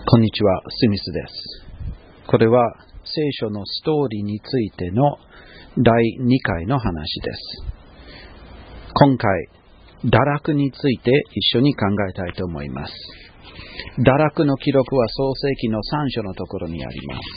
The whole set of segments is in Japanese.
こんにちは、スミスです。これは聖書のストーリーについての第2回の話です。今回、堕落について一緒に考えたいと思います。堕落の記録は創世記の3章のところにあります。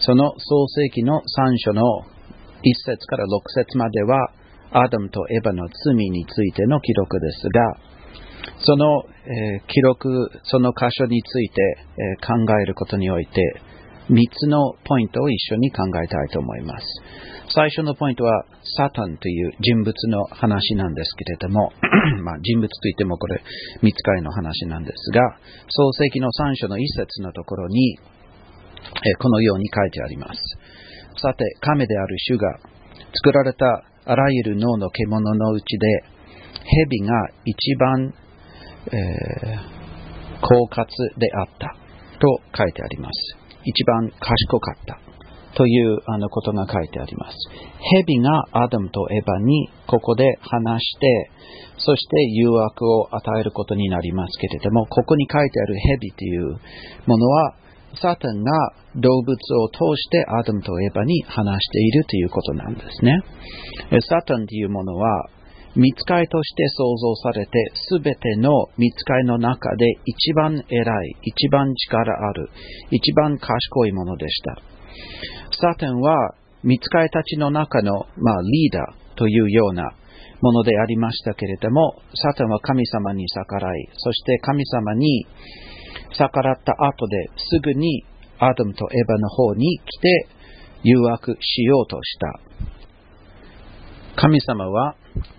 その創世記の3章の1節から6節までは、アダムとエバの罪についての記録ですが、その記録、その箇所について考えることにおいて、3つのポイントを一緒に考えたいと思います。最初のポイントは、サタンという人物の話なんですけれども、人物といってもこれ、見つかりの話なんですが、創世記の3章の1節のところに、このように書いてあります。さて、神である主が作られたあらゆる野の獣のうちで、蛇が一番狡猾であったと書いてあります。一番賢かったということが書いてあります。蛇がアダムとエバにここで話して、そして誘惑を与えることになりますけれども、ここに書いてある蛇というものは、サタンが動物を通してアダムとエバに話しているということなんですね。サタンというものは、御使いとして創造されて、すべての御使いの中で一番偉い、一番力ある、一番賢いものでした。サタンは御使いたちの中の、リーダーというようなものでありましたけれども、サタンは神様に逆らい、そして神様に逆らった後ですぐにアダムとエバの方に来て誘惑しようとした。神様は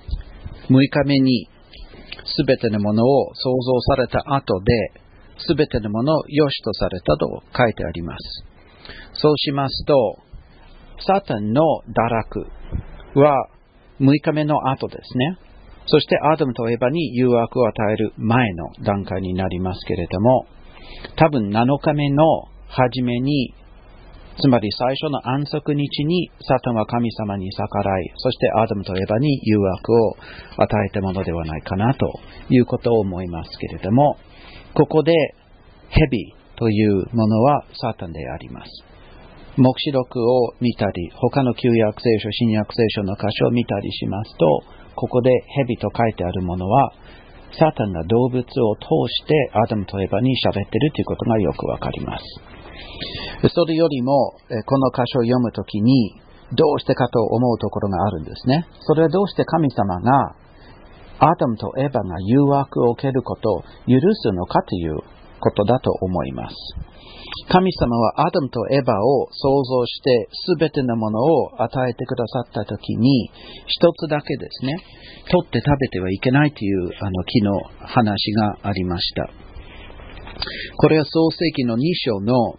6日目にすべてのものを創造された後で、すべてのものを良しとされたと書いてあります。そうしますと、サタンの堕落は6日目の後ですね。そしてアダムとエバに誘惑を与える前の段階になりますけれども、多分7日目の初めに、つまり最初の安息日にサタンは神様に逆らい、そしてアダムとエバに誘惑を与えたものではないかなということを思いますけれども、ここで蛇というものはサタンであります。黙示録を見たり、他の旧約聖書、新約聖書の箇所を見たりしますと、ここで蛇と書いてあるものは、サタンが動物を通してアダムとエバに喋っているということがよくわかります。それよりも、この箇所を読むときに、どうしてかと思うところがあるんですね。それはどうして神様が、アダムとエバが誘惑を受けることを許すのかということだと思います。神様はアダムとエバを創造して、すべてのものを与えてくださったときに、一つだけですね、取って食べてはいけないという木の話がありました。これは創世記の2章の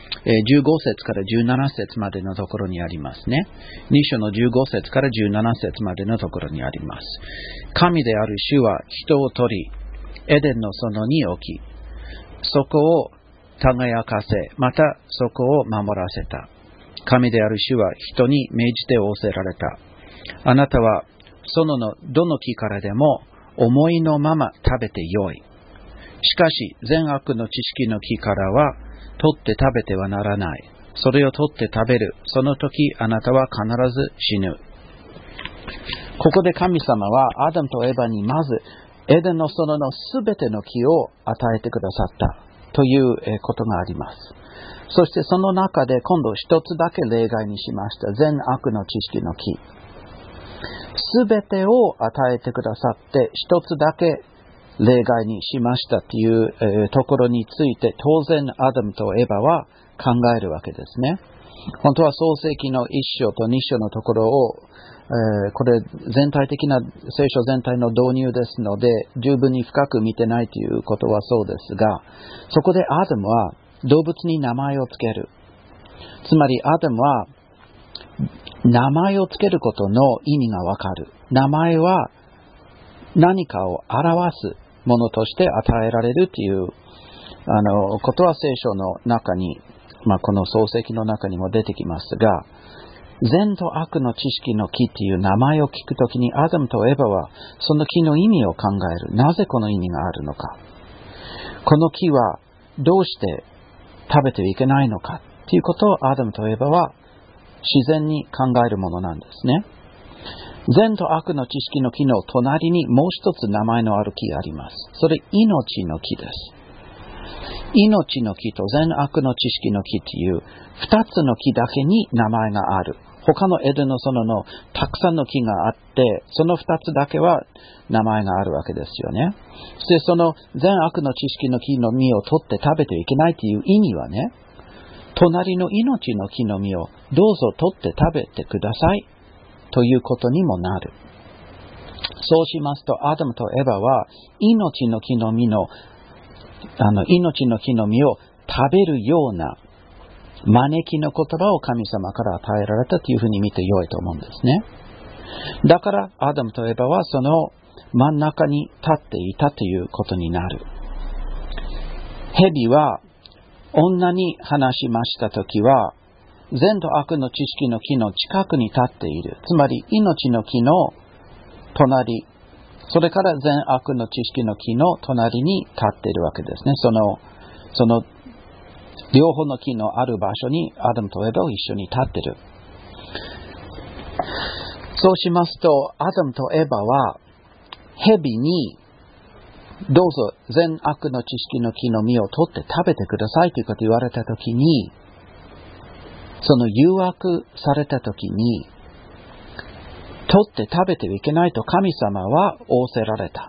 15節から17節までのところにありますね。2章の15節から17節までのところにあります。神である主は人を取り、エデンの園に置き、そこを耕かせ、またそこを守らせた。神である主は人に命じて仰せられた。あなたは園のどの木からでも思いのまま食べてよい。しかし善悪の知識の木からは取って食べてはならない。それを取って食べる。その時あなたは必ず死ぬ。ここで神様はアダムとエバにまずエデンの園のすべての木を与えてくださったということがあります。そしてその中で今度一つだけ例外にしました。善悪の知識の木。すべてを与えてくださって一つだけ例外にしましたというところについて当然アダムとエバは考えるわけですね。本当は創世記の1章と2章のところをこれ全体的な聖書全体の導入ですので十分に深く見てないということはそうですが、そこでアダムは動物に名前をつける。つまりアダムは名前をつけることの意味がわかる。名前は何かを表すものとして与えられるということは聖書の中に、この創世記の中にも出てきますが、善と悪の知識の木という名前を聞くときにアダムとエバはその木の意味を考える。なぜこの意味があるのか。この木はどうして食べてはいけないのかということをアダムとエバは自然に考えるものなんですね。善と悪の知識の木の隣にもう一つ名前のある木があります。それ命の木です。命の木と善悪の知識の木という二つの木だけに名前がある。他のエデンの園のたくさんの木があって、その二つだけは名前があるわけですよね。そしてその善悪の知識の木の実を取って食べてはいけないという意味はね、隣の命の木の実をどうぞ取って食べてくださいということにもなる。そうしますと、アダムとエバは命の木の実を食べるような招きの言葉を神様から与えられたというふうに見てよいと思うんですね。だからアダムとエバはその真ん中に立っていたということになる。蛇は女に話しましたときは、善と悪の知識の木の近くに立っている。つまり命の木の隣、それから善悪の知識の木の隣に立っているわけですね。その両方の木のある場所にアダムとエバを一緒に立っている。そうしますと、アダムとエバは蛇にどうぞ善悪の知識の木の実を取って食べてくださいということを言われたときに、その誘惑されたときに、取って食べてはいけないと神様は仰せられた。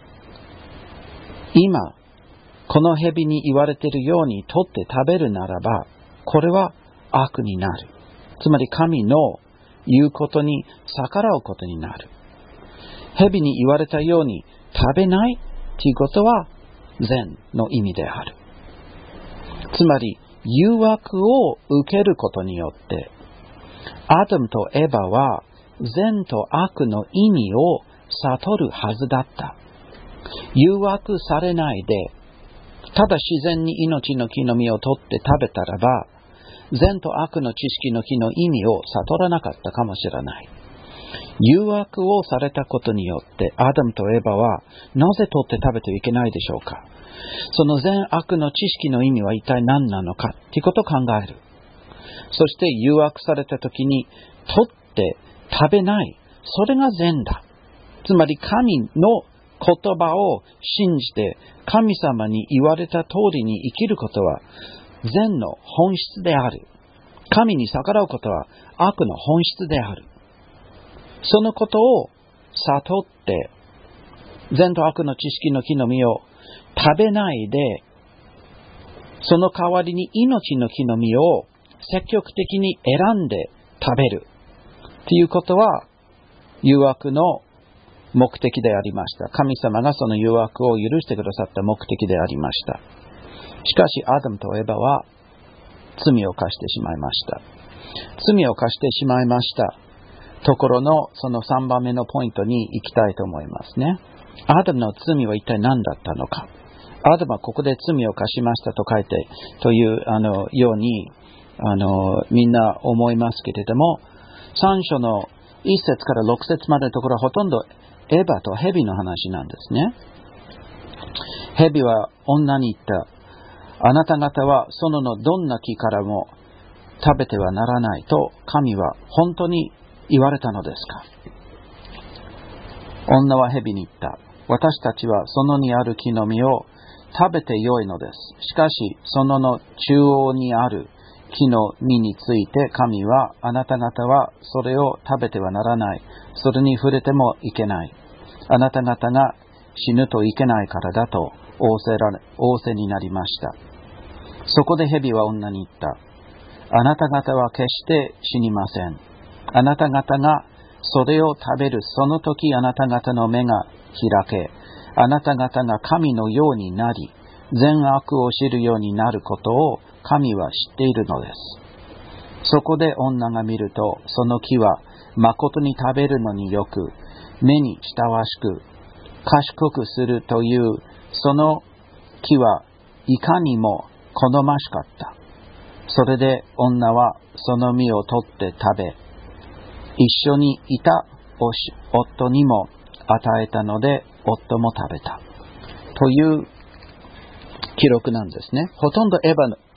今、この蛇に言われているように取って食べるならば、これは悪になる。つまり神の言うことに逆らうことになる。蛇に言われたように食べないということは善の意味である。つまり誘惑を受けることによって、アダムとエバは善と悪の意味を悟るはずだった。誘惑されないで、ただ自然に命の木の実を取って食べたらば、善と悪の知識の木の意味を悟らなかったかもしれない。誘惑をされたことによって、アダムとエバはなぜ取って食べてはいけないでしょうか。その善悪の知識の意味は一体何なのかということを考える。そして誘惑されたときに取って食べない。それが善だ。つまり神の言葉を信じて神様に言われた通りに生きることは善の本質である。神に逆らうことは悪の本質である。そのことを悟って善と悪の知識の木の実を食べないで、その代わりに命の木の実を積極的に選んで食べるということは誘惑の目的でありました。神様がその誘惑を許してくださった目的でありました。しかしアダムとエバは罪を犯してしまいました。罪を犯してしまいましたところのその3番目のポイントに行きたいと思いますね。アダムの罪は一体何だったのか。アダムはここで罪を犯しましたと書いてというようにみんな思いますけれども、3章の1節から6節までのところはほとんどエバとヘビの話なんですね。ヘビは女に言った。あなた方は園のどんな木からも食べてはならないと神は本当に言われたのですか。女はヘビに言った。私たちは園にある木の実を食べてよいのです。しかし園の中央にある木の実について神はあなた方はそれを食べてはならない。それに触れてもいけない。あなた方が死ぬといけないからだと仰せになりました。そこで蛇は女に言った。あなた方は決して死にません。あなた方がそれを食べるその時あなた方の目が開け、あなた方が神のようになり、善悪を知るようになることを神は知っているのです。そこで女が見ると、その木は誠に食べるのによく、目に親しく、賢くするという、その木はいかにも好ましかった。それで女はその実を取って食べ、一緒にいた夫にも与えたので、夫も食べた。という記録なんですね。ほとんどエ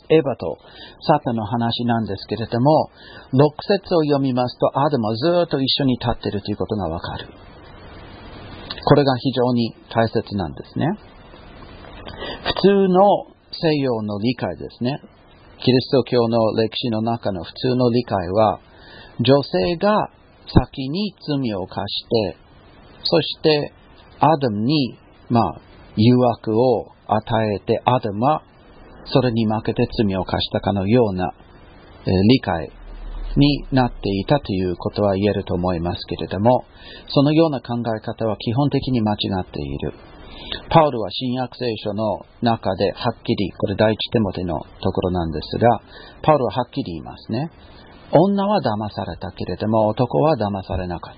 エヴァとサタンの話なんですけれども、6節を読みますと、アダムはずっと一緒に立っているということがわかる。これが非常に大切なんですね。普通の西洋の理解ですね。キリスト教の歴史の中の普通の理解は、女性が先に罪を犯して、そしてアダムに、誘惑を与えて、アダムはそれに負けて罪を犯したかのような理解になっていたということは言えると思いますけれども、そのような考え方は基本的に間違っている。パウルは新約聖書の中ではっきり、これ第一テモテのところなんですが、パウルははっきり言いますね。女は騙されたけれども、男は騙されなかった。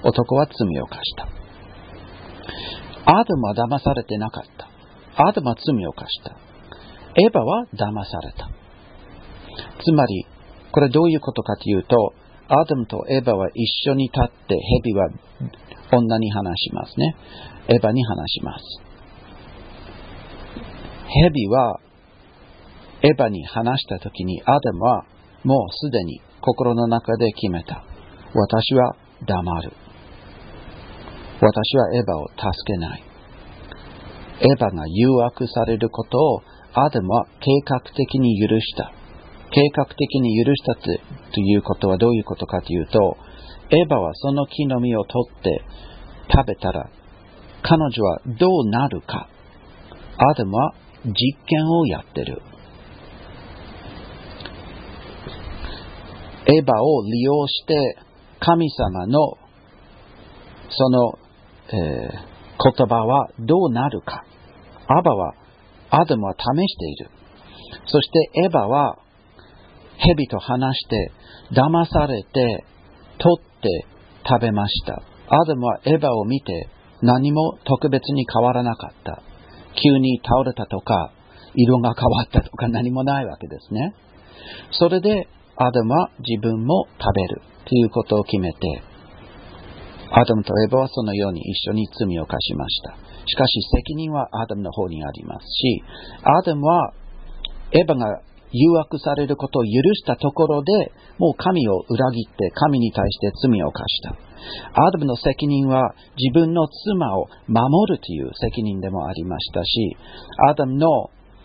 男は罪を犯した。アダムは騙されてなかった。アダムは罪を犯した。エヴァは騙された。つまり、これどういうことかというと、アダムとエヴァは一緒に立って、蛇は女に話しますね。エヴァに話します。蛇はエヴァに話したときに、アダムはもうすでに心の中で決めた。私は黙る。私はエヴァを助けない。エヴァが誘惑されることをアダムは計画的に許した。計画的に許したということはどういうことかというと、エヴァはその木の実を取って食べたら、彼女はどうなるか。アダムは実験をやってる。エヴァを利用して神様のその、言葉はどうなるか。アダムは試している。そしてエヴァは蛇と話して騙されて取って食べました。アダムはエヴァを見て何も特別に変わらなかった。急に倒れたとか色が変わったとか何もないわけですね。それでアダムは自分も食べるということを決めて、アダムとエヴァはそのように一緒に罪を犯しました。しかし責任はアダムの方にありますし、アダムはエヴァが誘惑されることを許したところで、もう神を裏切って神に対して罪を犯した。アダムの責任は自分の妻を守るという責任でもありましたし、アダムの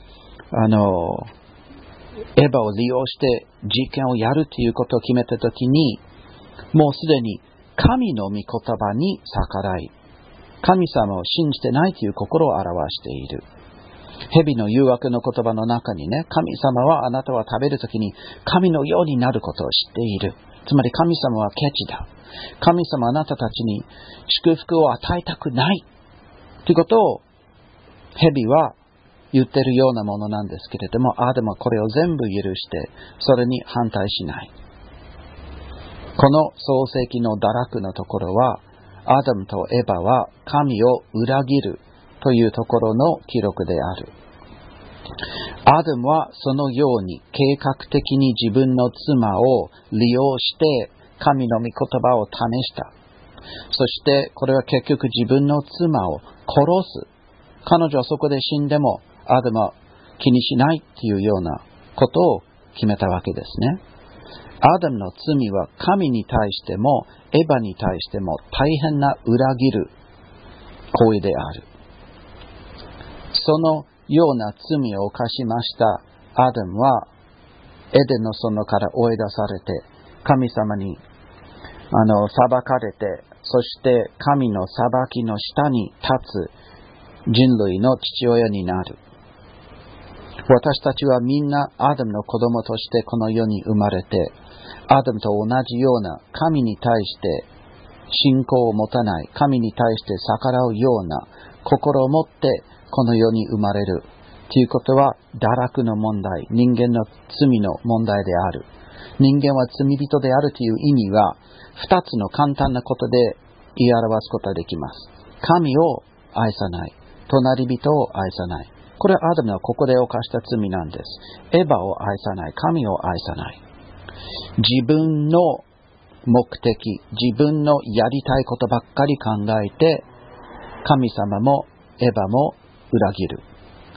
エヴァを利用して実験をやるということを決めたときに、もうすでに神の御言葉に逆らい、神様を信じてないという心を表している。蛇の誘惑の言葉の中にね、神様はあなたは食べるときに神のようになることを知っている。つまり神様はケチだ。神様はあなたたちに祝福を与えたくないということを蛇は言っているようなものなんですけれども、アダムはこれを全部許してそれに反対しない。この創世記の堕落のところは、アダムとエヴァは神を裏切るというところの記録である。アダムはそのように計画的に自分の妻を利用して神の御言葉を試した。そしてこれは結局自分の妻を殺す。彼女はそこで死んでもアダムは気にしないというようなことを決めたわけですね。アダムの罪は神に対してもエヴァに対しても大変な裏切る行為である。そのような罪を犯しましたアダムはエデンの園から追い出されて神様に裁かれて、そして神の裁きの下に立つ人類の父親になる。私たちはみんなアダムの子供としてこの世に生まれて、アダムと同じような神に対して信仰を持たない、神に対して逆らうような心を持ってこの世に生まれるということは堕落の問題、人間の罪の問題である。人間は罪人であるという意味は2つの簡単なことで言い表すことができます。神を愛さない、隣人を愛さない。これはアダムはここで犯した罪なんです。エヴァを愛さない、神を愛さない。自分の目的、自分のやりたいことばっかり考えて、神様もエヴァも裏切る。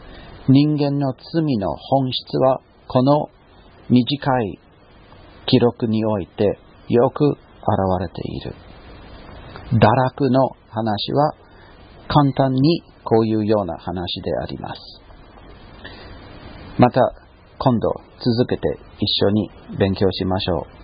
人間の罪の本質はこの短い記録においてよく現れている。堕落の話は簡単にこういうような話であります。また今度続けて一緒に勉強しましょう。